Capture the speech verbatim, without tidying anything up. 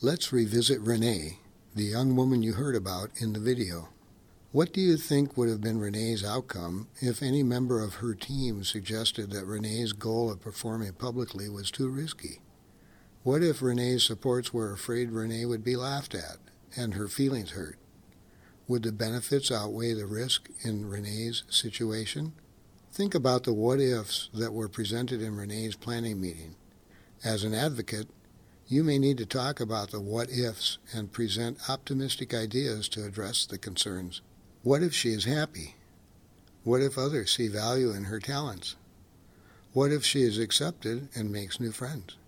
Let's revisit Renee, the young woman you heard about in the video. What do you think would have been Renee's outcome if any member of her team suggested that Renee's goal of performing publicly was too risky? What if Renee's supports were afraid Renee would be laughed at and her feelings hurt? Would the benefits outweigh the risk in Renee's situation? Think about the what-ifs that were presented in Renee's planning meeting. As an advocate, you may need to talk about the what-ifs and present optimistic ideas to address the concerns. What if she is happy? What if others see value in her talents? What if she is accepted and makes new friends?